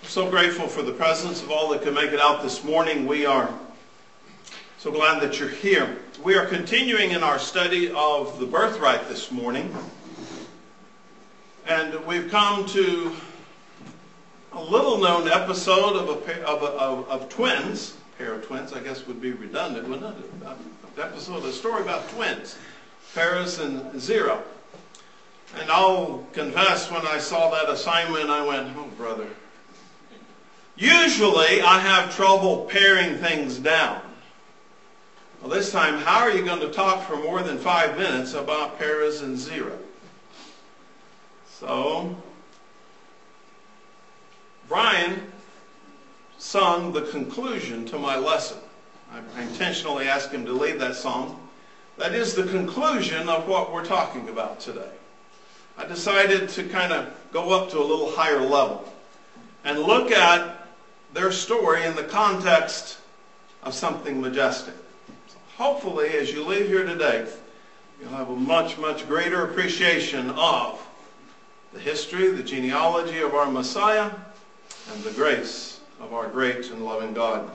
So grateful for the presence of all that could make it out this morning. We are so glad that you're here. We are continuing in our study of the birthright this morning. And we've come to a little-known episode of twins. A pair of twins, I guess, would be redundant, wouldn't it? A story about twins, Paris and Zero. And I'll confess, when I saw that assignment, I went, oh, brother. Usually, I have trouble paring things down. Well, this time, how are you going to talk for more than 5 minutes about Paris and Zero? So, Brian sung the conclusion to my lesson. I intentionally asked him to lead that song. That is the conclusion of what we're talking about today. I decided to kind of go up to a little higher level and look at their story in the context of something majestic. So hopefully, as you leave here today, you'll have a much, much greater appreciation of the history, the genealogy of our Messiah, and the grace of our great and loving God.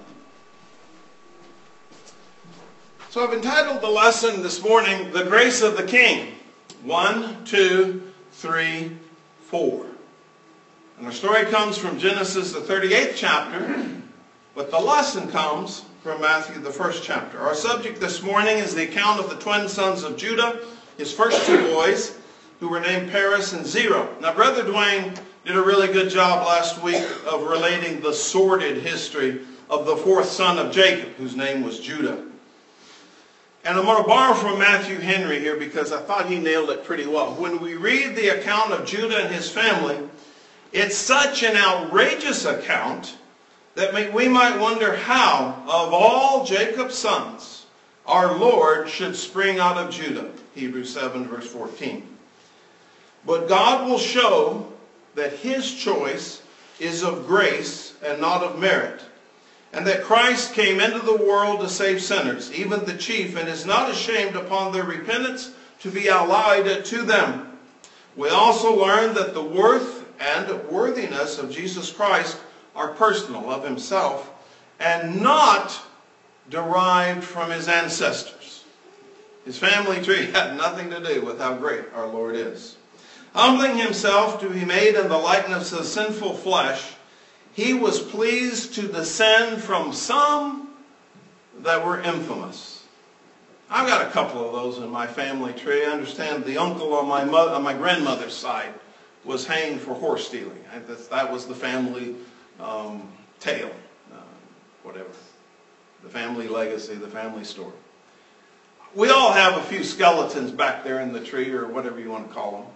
So I've entitled the lesson this morning, The Grace of the King. 1, 2, 3, 4. And our story comes from Genesis, the 38th chapter, but the lesson comes from Matthew, the 1st chapter. Our subject this morning is the account of the twin sons of Judah, his first two boys, who were named Paris and Zero. Now, Brother Dwayne did a really good job last week of relating the sordid history of the fourth son of Jacob, whose name was Judah. And I'm going to borrow from Matthew Henry here because I thought he nailed it pretty well. When we read the account of Judah and his family, it's such an outrageous account that we might wonder how, of all Jacob's sons, our Lord should spring out of Judah. Hebrews 7, verse 14. But God will show that his choice is of grace and not of merit, and that Christ came into the world to save sinners, even the chief, and is not ashamed upon their repentance to be allied to them. We also learn that the worth and worthiness of Jesus Christ are personal, of himself, and not derived from his ancestors. His family tree had nothing to do with how great our Lord is. Humbling himself to be made in the likeness of sinful flesh, he was pleased to descend from some that were infamous. I've got a couple of those in my family tree. I understand the uncle on my grandmother's side was hanged for horse stealing. That was the family tale, whatever. The family legacy, the family story. We all have a few skeletons back there in the tree, or whatever you want to call them.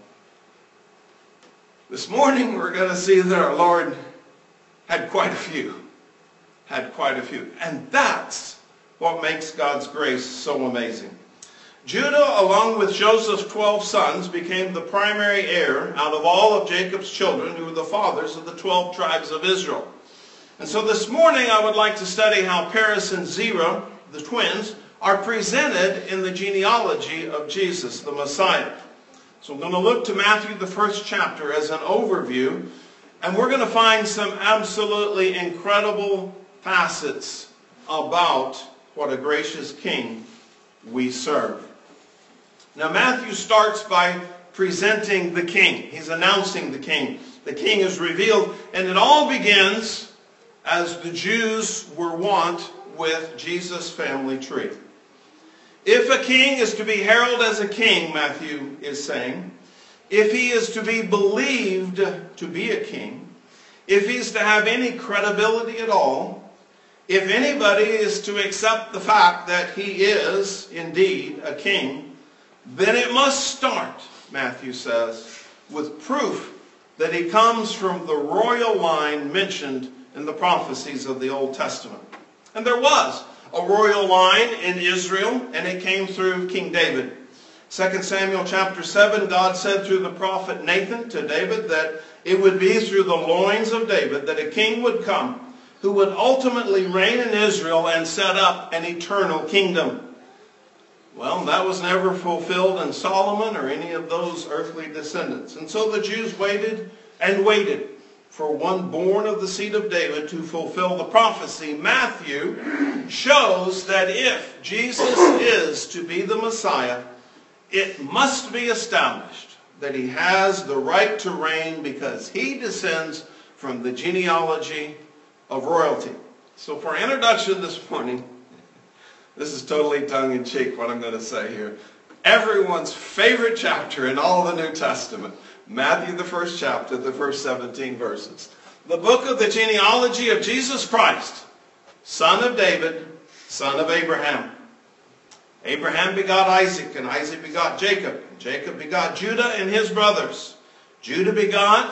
This morning we're going to see that our Lord had quite a few. And that's what makes God's grace so amazing. Judah, along with Joseph's 12 sons, became the primary heir out of all of Jacob's children, who were the fathers of the 12 tribes of Israel. And so this morning I would like to study how Paris and Zerah, the twins, are presented in the genealogy of Jesus, the Messiah. So I'm going to look to Matthew, the 1st chapter, as an overview, and we're going to find some absolutely incredible facets about what a gracious King we serve. Now, Matthew starts by presenting the King. He's announcing the King. The King is revealed, and it all begins as the Jews were wont with Jesus' family tree. If a king is to be heralded as a king, Matthew is saying, if he is to be believed to be a king, if he's to have any credibility at all, if anybody is to accept the fact that he is indeed a king, then it must start, Matthew says, with proof that he comes from the royal line mentioned in the prophecies of the Old Testament. And there was a royal line in Israel, and it came through King David. 2 Samuel chapter 7, God said through the prophet Nathan to David that it would be through the loins of David that a king would come who would ultimately reign in Israel and set up an eternal kingdom. Well, that was never fulfilled in Solomon or any of those earthly descendants. And so the Jews waited and waited for one born of the seed of David to fulfill the prophecy, Matthew shows that if Jesus is to be the Messiah, it must be established that he has the right to reign because he descends from the genealogy of royalty. So for introduction this morning, this is totally tongue-in-cheek what I'm going to say here. Everyone's favorite chapter in all the New Testament, Matthew the first chapter, the first 17 verses. The book of the genealogy of Jesus Christ, son of David, son of Abraham. Abraham begot Isaac, and Isaac begot Jacob. And Jacob begot Judah and his brothers. Judah begot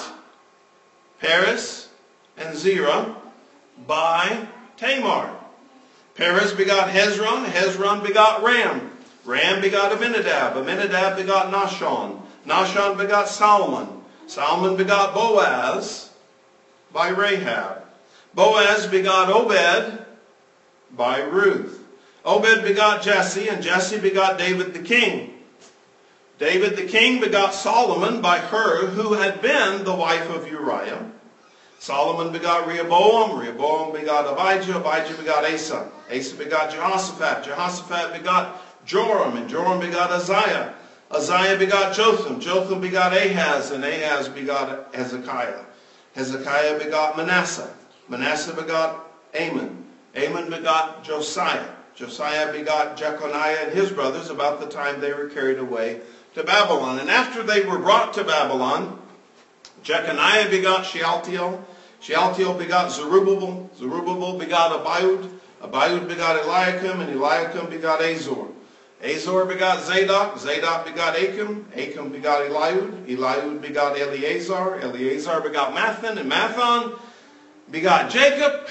Perez and Zerah by Tamar. Perez begot Hezron. Hezron begot Ram. Ram begot Aminadab. Aminadab begot Nahshon. Nahshon begot Salmon. Salmon begot Boaz by Rahab. Boaz begot Obed by Ruth. Obed begot Jesse, and Jesse begot David the king. David the king begot Solomon by her who had been the wife of Uriah. Solomon begot Rehoboam. Rehoboam begot Abijah. Abijah begot Asa. Asa begot Jehoshaphat. Jehoshaphat begot Joram, and Joram begot Uzziah. Uzziah begot Jotham. Jotham begot Ahaz, and Ahaz begot Hezekiah. Hezekiah begot Manasseh. Manasseh begot Amon. Amon begot Josiah. Josiah begot Jeconiah and his brothers about the time they were carried away to Babylon. And after they were brought to Babylon, Jeconiah begot Shealtiel. Shealtiel begot Zerubbabel. Zerubbabel begot Abiud. Abiud begot Eliakim, and Eliakim begot Azor. Azor begot Zadok. Zadok begot Achim. Achim begot Eliud. Eliud begot Eleazar. Eleazar begot Mathan. And Mathan begot Jacob.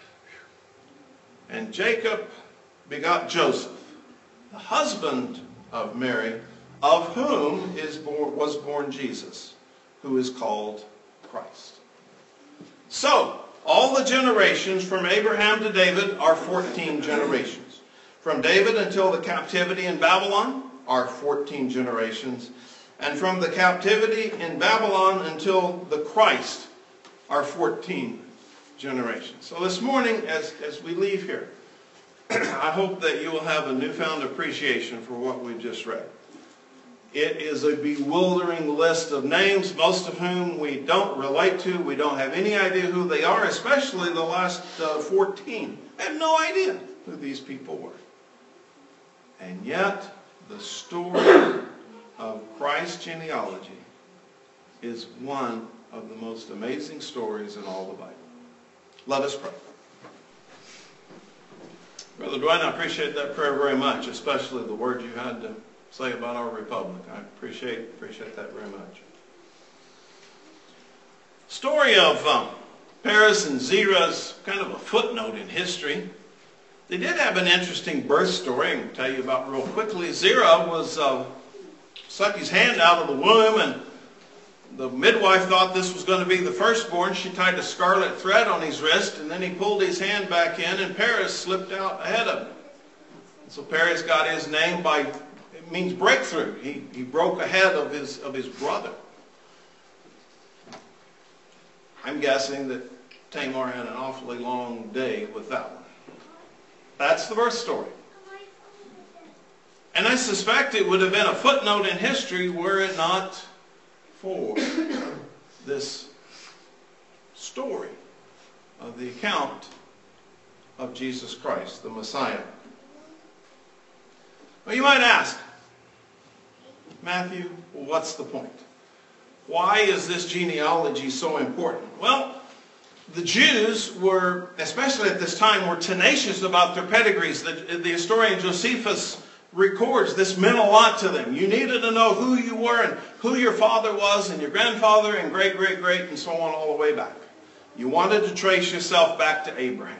And Jacob begot Joseph, the husband of Mary, of whom was born Jesus, who is called Christ. So, all the generations from Abraham to David are 14 generations. From David until the captivity in Babylon are 14 generations. And from the captivity in Babylon until the Christ are 14 generations. So this morning, as we leave here, I hope that you will have a newfound appreciation for what we've just read. It is a bewildering list of names, most of whom we don't relate to. We don't have any idea who they are, especially the last 14. I have no idea who these people were. And yet, the story of Christ's genealogy is one of the most amazing stories in all the Bible. Let us pray. Brother Dwayne, I appreciate that prayer very much, especially the words you had to say about our republic. I appreciate that very much. Story of Perez and Zerah's kind of a footnote in history. They did have an interesting birth story I can tell you about real quickly. Zerah was sucked his hand out of the womb, and the midwife thought this was going to be the firstborn. She tied a scarlet thread on his wrist, and then he pulled his hand back in, and Perez slipped out ahead of him. And so Perez got his name by, it means breakthrough. He broke ahead of his brother. I'm guessing that Tamar had an awfully long day with that one. That's the birth story. And I suspect it would have been a footnote in history were it not for this story of the account of Jesus Christ, the Messiah. Well, you might ask, Matthew, what's the point? Why is this genealogy so important? Well, the Jews were, especially at this time, were tenacious about their pedigrees. The historian Josephus records this meant a lot to them. You needed to know who you were and who your father was and your grandfather and great-great-great and so on all the way back. You wanted to trace yourself back to Abraham.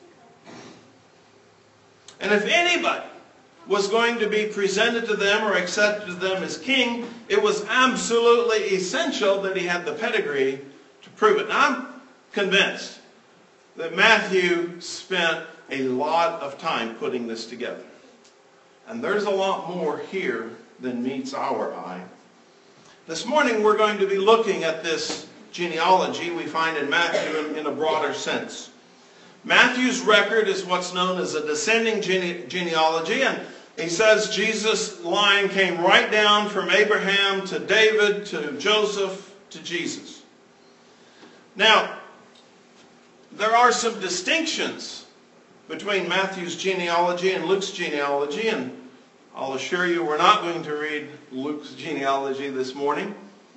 And if anybody was going to be presented to them or accepted to them as king, it was absolutely essential that he had the pedigree to prove it. Now, I'm convinced that Matthew spent a lot of time putting this together. And there's a lot more here than meets our eye. This morning we're going to be looking at this genealogy we find in Matthew in a broader sense. Matthew's record is what's known as a descending genealogy, and he says Jesus' line came right down from Abraham to David to Joseph to Jesus. Now, there are some distinctions between Matthew's genealogy and Luke's genealogy, and I'll assure you we're not going to read Luke's genealogy this morning,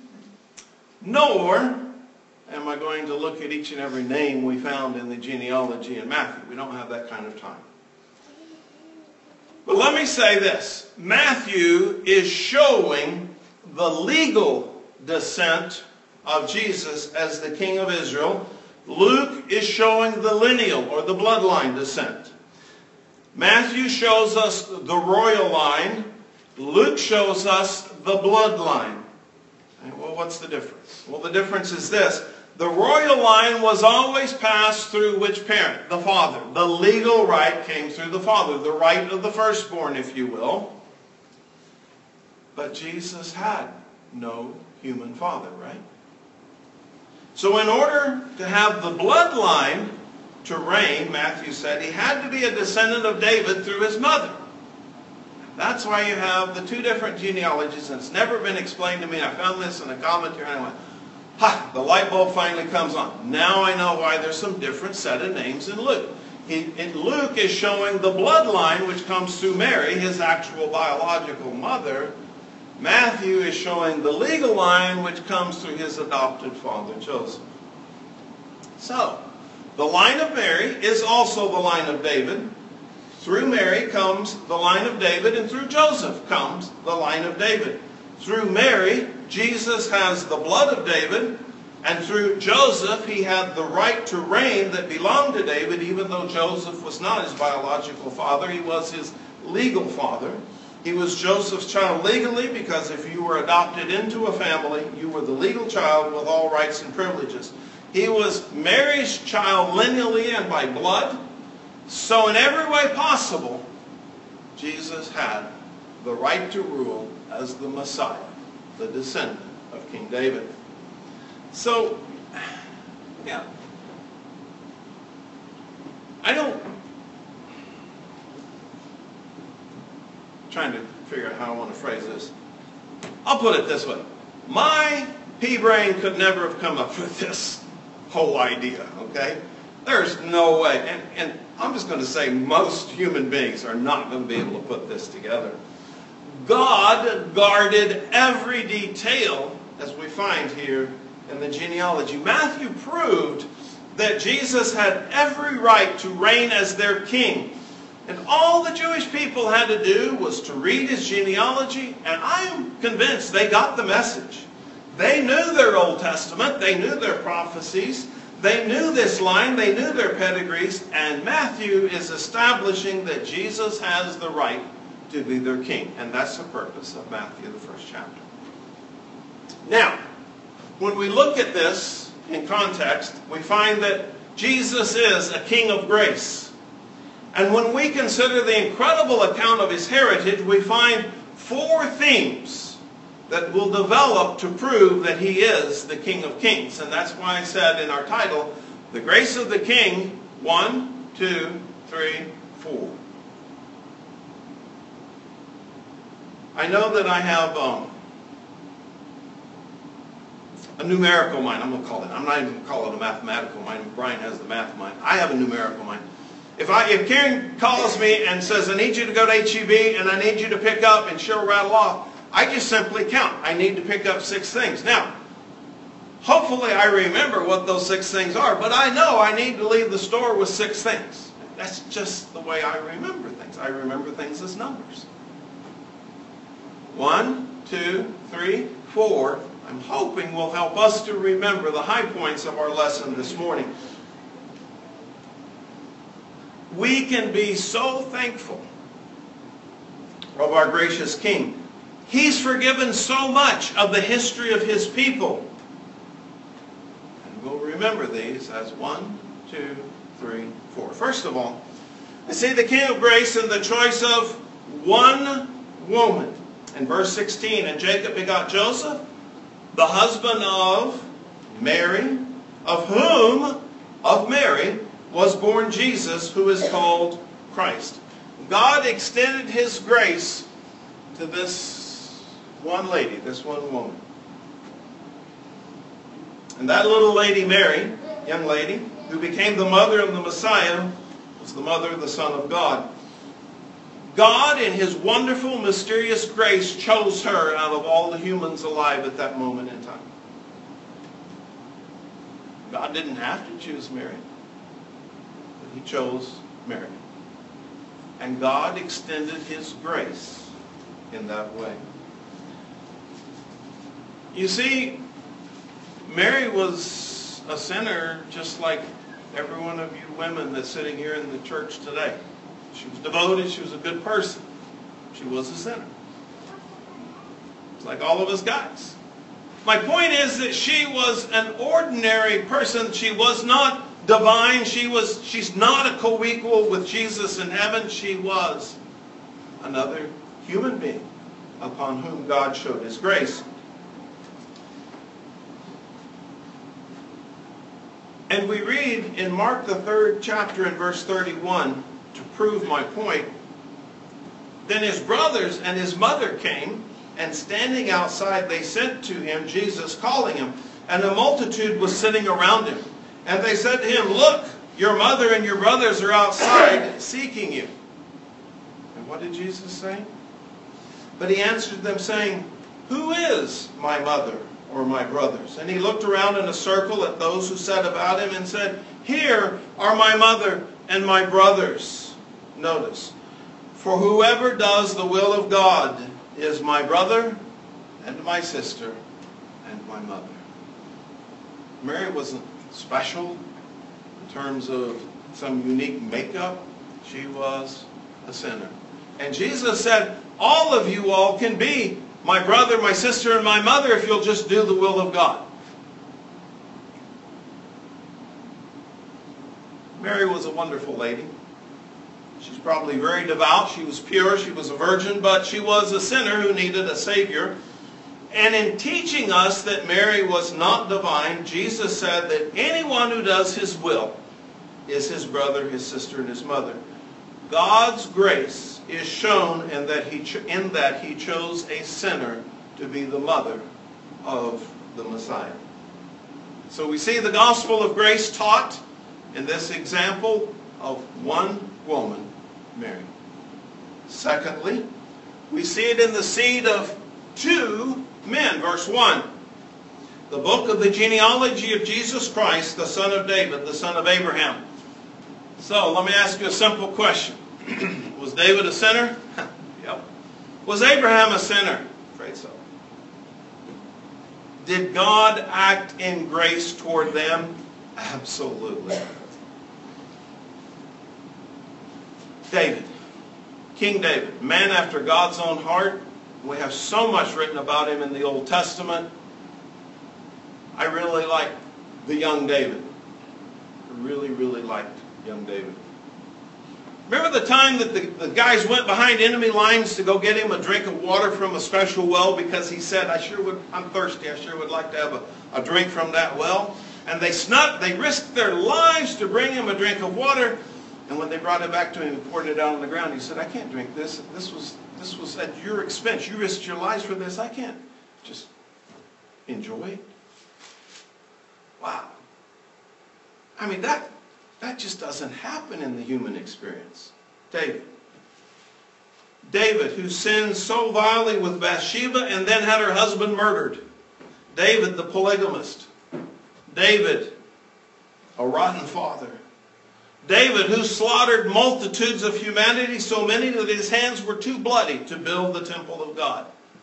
nor am I going to look at each and every name we found in the genealogy in Matthew. We don't have that kind of time. But let me say this. Matthew is showing the legal descent of Jesus as the King of Israel. Luke is showing the lineal or the bloodline descent. Matthew shows us the royal line. Luke shows us the bloodline. Well, what's the difference? Well, the difference is this. The royal line was always passed through which parent? The father. The legal right came through the father. The right of the firstborn, if you will. But Jesus had no human father, right? So in order to have the bloodline to reign, Matthew said, he had to be a descendant of David through his mother. That's why you have the two different genealogies, and it's never been explained to me. I found this in a commentary, and I went, ha, the light bulb finally comes on. Now I know why there's some different set of names in Luke. Luke is showing the bloodline which comes through Mary, his actual biological mother. Matthew is showing the legal line which comes through his adopted father, Joseph. So, the line of Mary is also the line of David. Through Mary comes the line of David, and through Joseph comes the line of David. Through Mary, Jesus has the blood of David, and through Joseph, he had the right to reign that belonged to David, even though Joseph was not his biological father. He was his legal father. He was Joseph's child legally, because if you were adopted into a family, you were the legal child with all rights and privileges. He was Mary's child lineally and by blood. So in every way possible, Jesus had the right to rule as the Messiah, the descendant of King David. So, yeah. I'm trying to figure out how I want to phrase this. I'll put it this way. My pea brain could never have come up with this whole idea, okay? There's no way. And I'm just going to say most human beings are not going to be able to put this together. God guarded every detail, as we find here in the genealogy. Matthew proved that Jesus had every right to reign as their king. And all the Jewish people had to do was to read his genealogy, and I'm convinced they got the message. They knew their Old Testament, they knew their prophecies, they knew this line, they knew their pedigrees, and Matthew is establishing that Jesus has the right to be their king. And that's the purpose of Matthew, the first chapter. Now, when we look at this in context, we find that Jesus is a king of grace. And when we consider the incredible account of his heritage, we find four themes that will develop to prove that he is the King of Kings. And that's why I said in our title, The Grace of the King, 1, 2, 3, 4. I know that I have a numerical mind, I'm going to call it. I'm not even going to call it a mathematical mind. Brian has the math mind. I have a numerical mind. If Karen calls me and says, I need you to go to HEB and I need you to pick up, and she'll rattle off, I just simply count. I need to pick up 6 things. Now, hopefully I remember what those 6 things are, but I know I need to leave the store with 6 things. That's just the way I remember things. I remember things as numbers. 1, 2, 3, 4. I'm hoping will help us to remember the high points of our lesson this morning. We can be so thankful of our gracious King. He's forgiven so much of the history of his people. And we'll remember these as 1, 2, 3, 4. First of all, you see the King of Grace in the choice of one woman. In verse 16, and Jacob begot Joseph, the husband of Mary, of Mary, was born Jesus, who is called Christ. God extended His grace to this one lady, this one woman. And that little lady, Mary, young lady, who became the mother of the Messiah, was the mother of the Son of God. God, in His wonderful, mysterious grace, chose her out of all the humans alive at that moment in time. God didn't have to choose Mary, but He chose Mary. And God extended His grace in that way. You see, Mary was a sinner just like every one of you women that's sitting here in the church today. She was devoted. She was a good person. She was a sinner. It's like all of us guys. My point is that she was an ordinary person. She was not divine. She's not a co-equal with Jesus in heaven. She was another human being upon whom God showed His grace. And we read in Mark the 3rd chapter in verse 31, to prove my point, then His brothers and His mother came, and standing outside they sent to Him Jesus, calling Him. And a multitude was sitting around Him. And they said to Him, look, your mother and your brothers are outside seeking you. And what did Jesus say? But He answered them saying, who is my mother or my brothers? And He looked around in a circle at those who sat about Him and said, here are my mother and my brothers. Notice, for whoever does the will of God is my brother and my sister and my mother. Mary wasn't special in terms of some unique makeup. She was a sinner. And Jesus said, all of you all can be my brother, my sister, and my mother if you'll just do the will of God. Mary was a wonderful lady. She's probably very devout. She was pure. She was a virgin, but she was a sinner who needed a Savior. And in teaching us that Mary was not divine, Jesus said that anyone who does His will is His brother, His sister, and His mother. God's grace is shown in that He chose a sinner to be the mother of the Messiah. So we see the gospel of grace taught in this example of one woman, Mary. Secondly, we see it in the seed of two men. Verse 1. The book of the genealogy of Jesus Christ, the son of David, the son of Abraham. So, let me ask you a simple question. Was David a sinner? Yep. Was Abraham a sinner? Afraid so. Did God act in grace toward them? Absolutely. David, King David, man after God's own heart. We have so much written about him in the Old Testament. I really like the young David. I really, really liked young David. Remember the time that the guys went behind enemy lines to go get him a drink of water from a special well because he said, I'm thirsty, I sure would like to have a drink from that well. And they risked their lives to bring him a drink of water. And when they brought it back to him and poured it out on the ground, he said, I can't drink this. This was at your expense. You risked your lives for this. I can't just enjoy it. Wow. I mean, that just doesn't happen in the human experience. David, who sinned so vilely with Bathsheba and then had her husband murdered. David, the polygamist. David, a rotten father. David, who slaughtered multitudes of humanity, so many that his hands were too bloody to build the temple of God.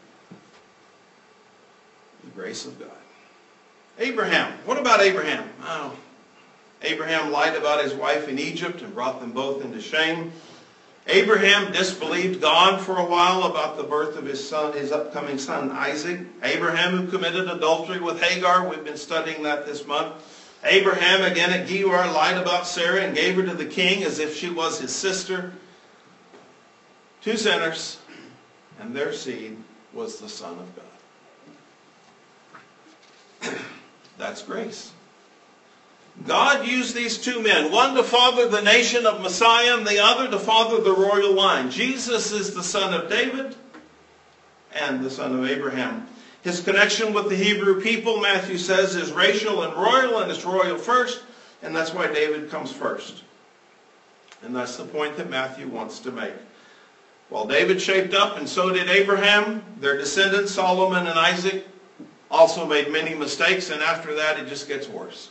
The grace of God. Abraham. What about Abraham? Oh, Abraham lied about his wife in Egypt and brought them both into shame. Abraham disbelieved God for a while about the birth of his son, his upcoming son Isaac. Abraham, who committed adultery with Hagar. We've been studying that this month. Abraham, again at Gerar, lied about Sarah and gave her to the king as if she was his sister. Two sinners, and their seed was the Son of God. That's grace. God used these two men, one to father the nation of Messiah and the other to father the royal line. Jesus is the son of David and the son of Abraham. His connection with the Hebrew people, Matthew says, is racial and royal, and it's royal first, and that's why David comes first. And that's the point that Matthew wants to make. While David shaped up, and so did Abraham, their descendants, Solomon and Isaac, also made many mistakes, and after that it just gets worse.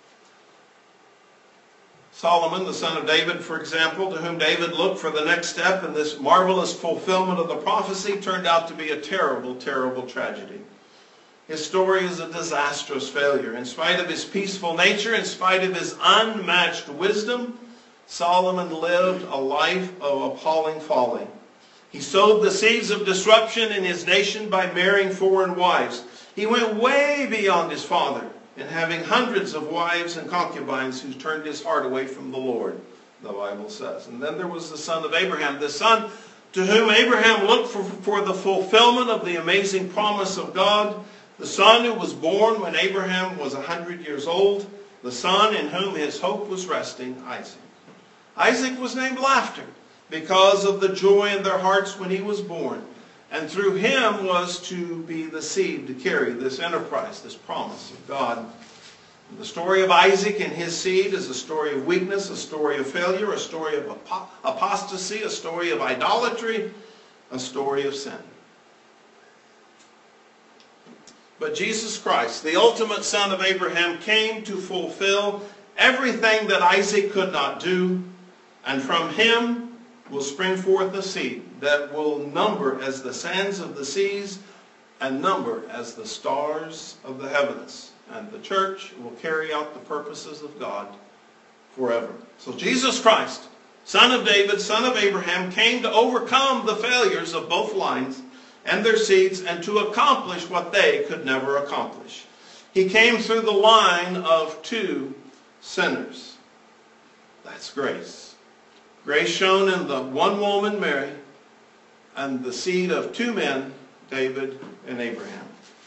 Solomon, the son of David, for example, to whom David looked for the next step in this marvelous fulfillment of the prophecy, turned out to be a terrible, terrible tragedy. His story is a disastrous failure. In spite of his peaceful nature, in spite of his unmatched wisdom, Solomon lived a life of appalling folly. He sowed the seeds of disruption in his nation by marrying foreign wives. He went way beyond his father in having hundreds of wives and concubines who turned his heart away from the Lord, the Bible says. And then there was the son of Abraham, the son to whom Abraham looked for the fulfillment of the amazing promise of God, the son who was born when Abraham was 100 years old, the son in whom his hope was resting, Isaac. Isaac was named Laughter because of the joy in their hearts when he was born. And through him was to be the seed to carry this enterprise, this promise of God. And the story of Isaac and his seed is a story of weakness, a story of failure, a story of apostasy, a story of idolatry, a story of sin. But Jesus Christ, the ultimate son of Abraham, came to fulfill everything that Isaac could not do, and from him will spring forth a seed that will number as the sands of the seas and number as the stars of the heavens. And the church will carry out the purposes of God forever. So Jesus Christ, son of David, son of Abraham, came to overcome the failures of both lines and their seeds and to accomplish what they could never accomplish. He came through the line of two sinners. That's grace. Grace shown in the one woman, Mary, and the seed of two men, David and Abraham.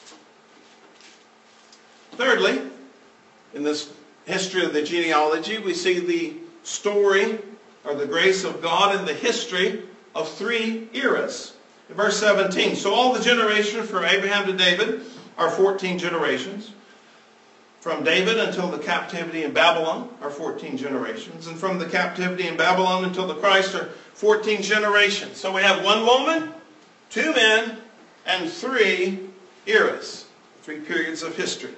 Thirdly, in this history of the genealogy, we see the story or the grace of God in the history of three eras. In verse 17, so all the generations from Abraham to David are 14 generations. From David until the captivity in Babylon are 14 generations. And from the captivity in Babylon until the Christ are 14 generations. So we have one woman, two men, and three eras. Three periods of history.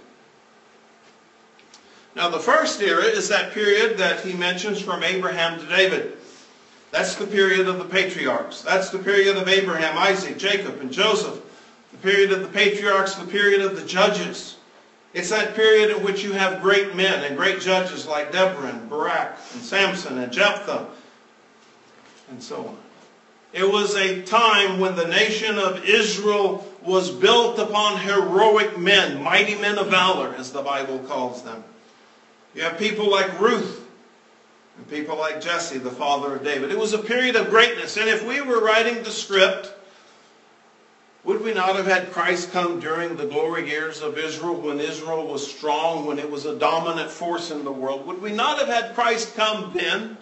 Now the first era is that period that he mentions from Abraham to David. That's the period of the patriarchs. That's the period of Abraham, Isaac, Jacob, and Joseph. The period of the patriarchs, the period of the judges. It's that period in which you have great men and great judges like Deborah and Barak and Samson and Jephthah and so on. It was a time when the nation of Israel was built upon heroic men, mighty men of valor, as the Bible calls them. You have people like Ruth and people like Jesse, the father of David. It was a period of greatness. And if we were writing the script, would we not have had Christ come during the glory years of Israel, when Israel was strong, when it was a dominant force in the world? Would we not have had Christ come then?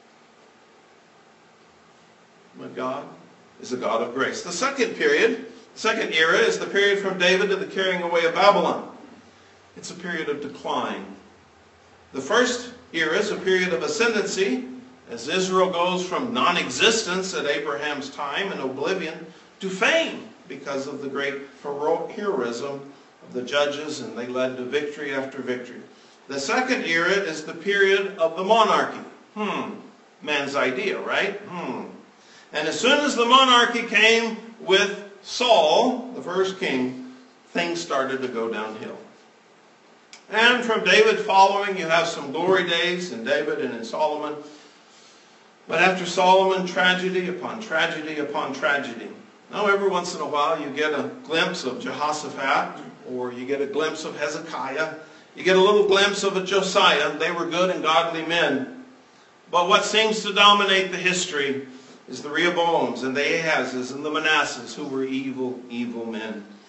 But God is a God of grace. The second period, the second era, is the period from David to the carrying away of Babylon. It's a period of decline. The first era is a period of ascendancy, as Israel goes from non-existence at Abraham's time and oblivion to fame, because of the great heroism of the judges, and they led to victory after victory. The second era is the period of the monarchy. Man's idea, right? And as soon as the monarchy came with Saul, the first king, things started to go downhill. And from David following, you have some glory days in David and in Solomon. But after Solomon, tragedy upon tragedy upon tragedy. Now, every once in a while, you get a glimpse of Jehoshaphat, or you get a glimpse of Hezekiah. You get a little glimpse of a Josiah. They were good and godly men. But what seems to dominate the history is the Rehoboams and the Ahazes and the Manassehs, who were evil, evil men.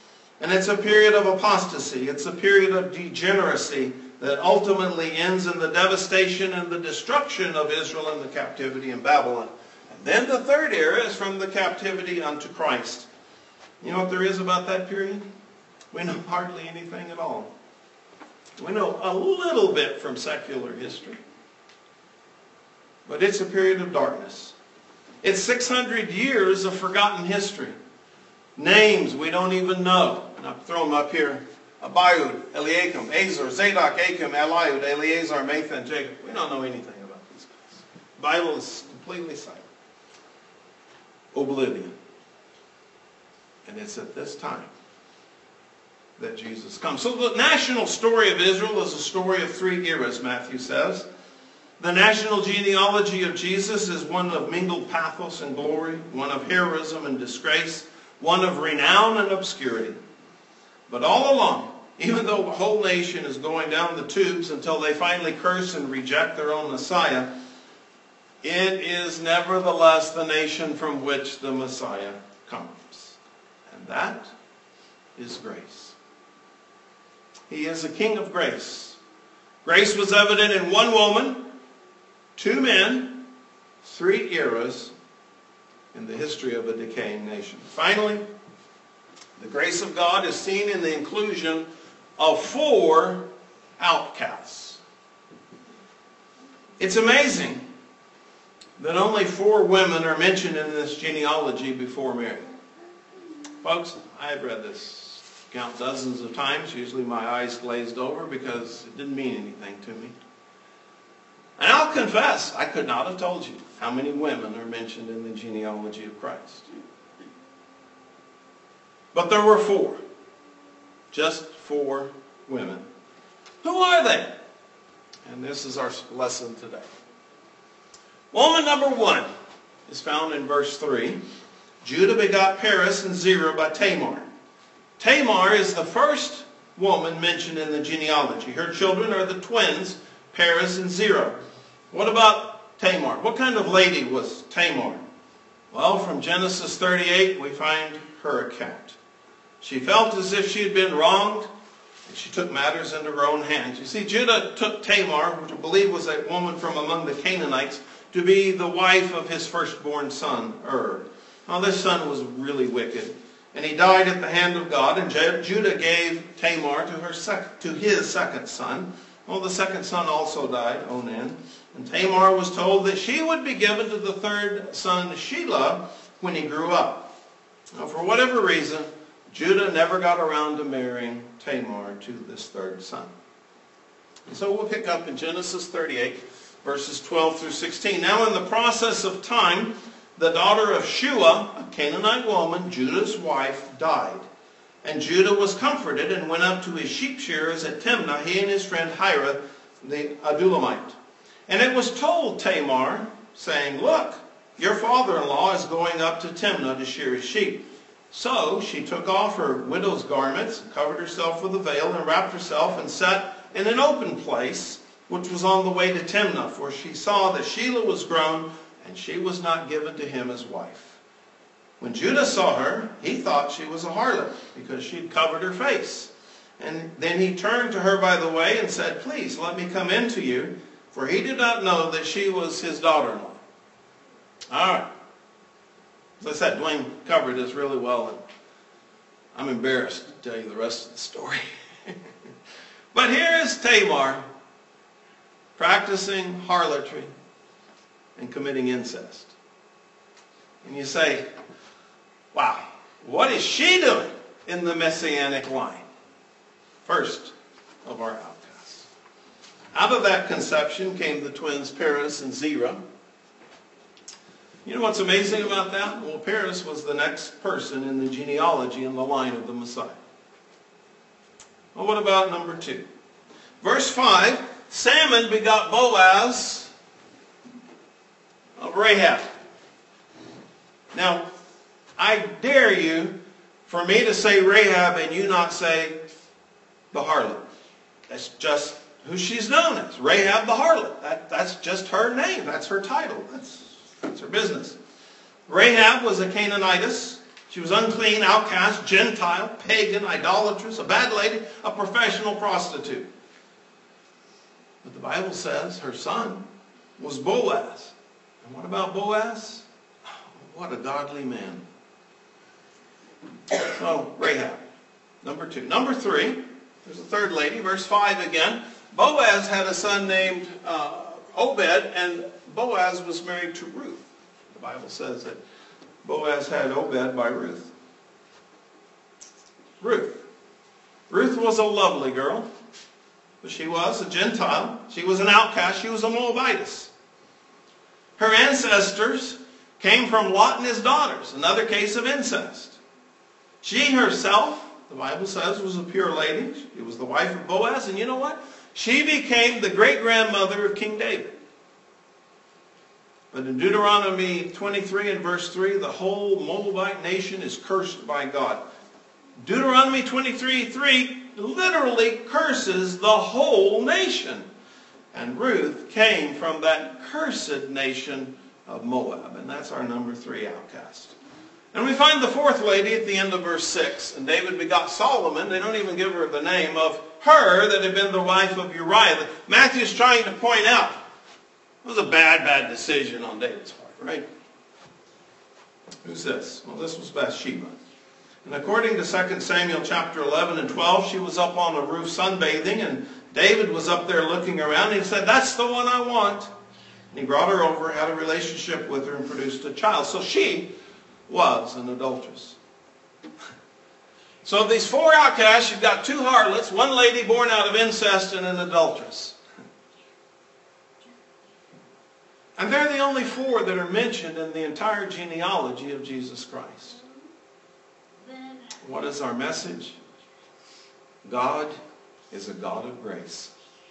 And it's a period of apostasy. It's a period of degeneracy that ultimately ends in the devastation and the destruction of Israel and the captivity in Babylon. And then the third era is from the captivity unto Christ. You know what there is about that period? We know hardly anything at all. We know a little bit from secular history. But it's a period of darkness. It's 600 years of forgotten history. Names we don't even know. And I've thrown them up here. Abiud, Eliakim, Azor, Zadok, Achim, Eliud, Eleazar, Mathan, Jacob. We don't know anything about these guys. The Bible is completely silent. Oblivion. And it's at this time that Jesus comes. So the national story of Israel is a story of three eras, Matthew says. The national genealogy of Jesus is one of mingled pathos and glory, one of heroism and disgrace, one of renown and obscurity. But all along, even though the whole nation is going down the tubes until they finally curse and reject their own Messiah, it is nevertheless the nation from which the Messiah comes. And that is grace. He is a king of grace. Grace was evident in one woman, two men, three eras in the history of a decaying nation. Finally, the grace of God is seen in the inclusion of four outcasts. It's amazing that only 4 women are mentioned in this genealogy before Mary. Folks, I have read this count dozens of times. Usually my eyes glazed over because it didn't mean anything to me. And I'll confess, I could not have told you how many women are mentioned in the genealogy of Christ. But there were 4. Just 4 women. Who are they? And this is our lesson today. Woman number 1 is found in verse 3. Judah begot Perez and Zerah by Tamar. Tamar is the first woman mentioned in the genealogy. Her children are the twins, Perez and Zerah. What about Tamar? What kind of lady was Tamar? Well, from Genesis 38, we find her account. She felt as if she had been wronged, and she took matters into her own hands. You see, Judah took Tamar, which I believe was a woman from among the Canaanites, to be the wife of his firstborn son, Now, this son was really wicked, and he died at the hand of God, and Judah gave Tamar to his second son. Well, the second son also died, Onan. And Tamar was told that she would be given to the third son, Shelah, when he grew up. Now, for whatever reason, Judah never got around to marrying Tamar to this third son. And so we'll pick up in Genesis 38, verses 12 through 16. Now, in the process of time, the daughter of Shua, a Canaanite woman, Judah's wife, died. And Judah was comforted and went up to his sheep shearers at Timnah, he and his friend Hira, the Adullamite. And it was told Tamar, saying, "Look, your father-in-law is going up to Timnah to shear his sheep." So she took off her widow's garments, covered herself with a veil, and wrapped herself, and sat in an open place, which was on the way to Timnah, for she saw that Shelah was grown, and she was not given to him as wife. When Judah saw her, he thought she was a harlot, because she had covered her face. And then he turned to her by the way and said, "Please, let me come in to you," for he did not know that she was his daughter-in-law. All right. As I said, Dwayne covered this really well, and I'm embarrassed to tell you the rest of the story. But here is Tamar practicing harlotry and committing incest. And you say, wow, what is she doing in the Messianic line? First of our outcasts. Out of that conception came the twins Perez and Zerah. You know what's amazing about that? Well, Perez was the next person in the genealogy in the line of the Messiah. Well, what about number 2? Verse 5, Salmon begot Boaz of Rahab. Now, I dare you for me to say Rahab and you not say the harlot. That's just who she's known as. Rahab the harlot. That's just her name. That's her title. That's her business. Rahab was a Canaanitess. She was unclean, outcast, Gentile, pagan, idolatress, a bad lady, a professional prostitute. But the Bible says her son was Boaz. And what about Boaz? What a godly man. So, Rahab, number 2. Number 3, there's a third lady, verse 5 again. Boaz had a son named Obed, and Boaz was married to Ruth. The Bible says that Boaz had Obed by Ruth. Ruth was a lovely girl, but she was a Gentile. She was an outcast. She was a Moabitess. Her ancestors came from Lot and his daughters, another case of incest. She herself, the Bible says, was a pure lady. She was the wife of Boaz, and you know what? She became the great-grandmother of King David. But in Deuteronomy 23 and verse 3, the whole Moabite nation is cursed by God. Deuteronomy 23:3 literally curses the whole nation. And Ruth came from that cursed nation of Moab. And that's our number 3 outcast. And we find the fourth lady at the end of verse 6. And David begot Solomon. They don't even give her the name of her that had been the wife of Uriah. Matthew's trying to point out it was a bad decision on David's part, right? Who's this? Well, this was Bathsheba. And according to 2 Samuel chapter 11 and 12, she was up on a roof sunbathing, and David was up there looking around, and he said, "That's the one I want." And he brought her over, had a relationship with her, and produced a child. So she was an adulteress. So of these 4 outcasts, you've got 2 harlots, 1 lady born out of incest, and an adulteress. And they're the only 4 that are mentioned in the entire genealogy of Jesus Christ. What is our message? God is a God of grace.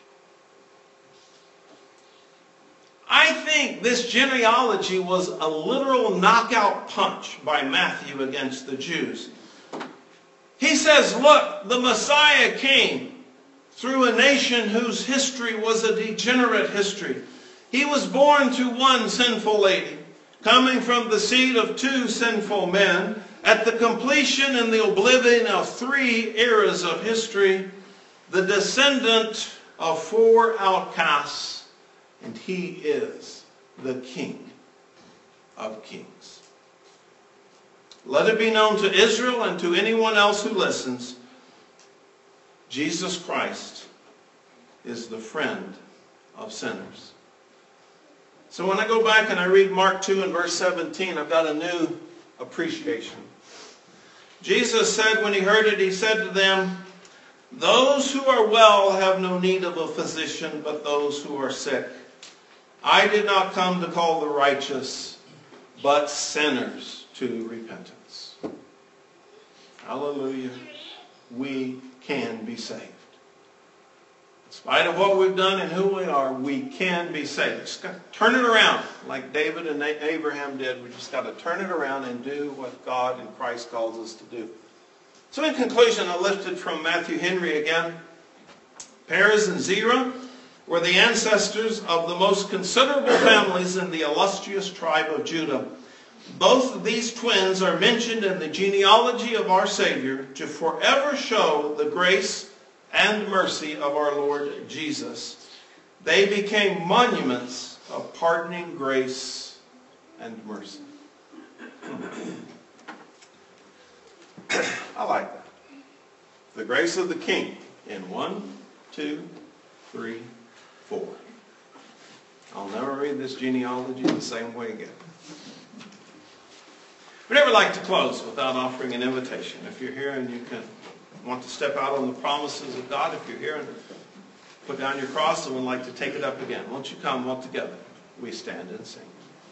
I think this genealogy was a literal knockout punch by Matthew against the Jews. He says, look, the Messiah came through a nation whose history was a degenerate history. He was born to 1 sinful lady, coming from the seed of 2 sinful men, at the completion and the oblivion of 3 eras of history, the descendant of 4 outcasts, and he is the King of Kings. Let it be known to Israel and to anyone else who listens, Jesus Christ is the friend of sinners. So when I go back and I read Mark 2 and verse 17, I've got a new appreciation. Jesus said when he heard it, he said to them, "Those who are well have no need of a physician, but those who are sick. I did not come to call the righteous, but sinners to repentance." Hallelujah. We can be saved. In spite of what we've done and who we are, we can be saved. Just got to turn it around like David and Abraham did. We just got to turn it around and do what God and Christ calls us to do. So in conclusion, I lifted from Matthew Henry again. Perez and Zerah were the ancestors of the most considerable families in the illustrious tribe of Judah. Both of these twins are mentioned in the genealogy of our Savior to forever show the grace and mercy of our Lord Jesus. They became monuments of pardoning grace and mercy. I like that. The grace of the King in 1, 2, 3, 4. I'll never read this genealogy the same way again. We'd never like to close without offering an invitation. If you're here and you want to step out on the promises of God, if you're here and put down your cross and would like to take it up again, won't you come all together? We stand and sing.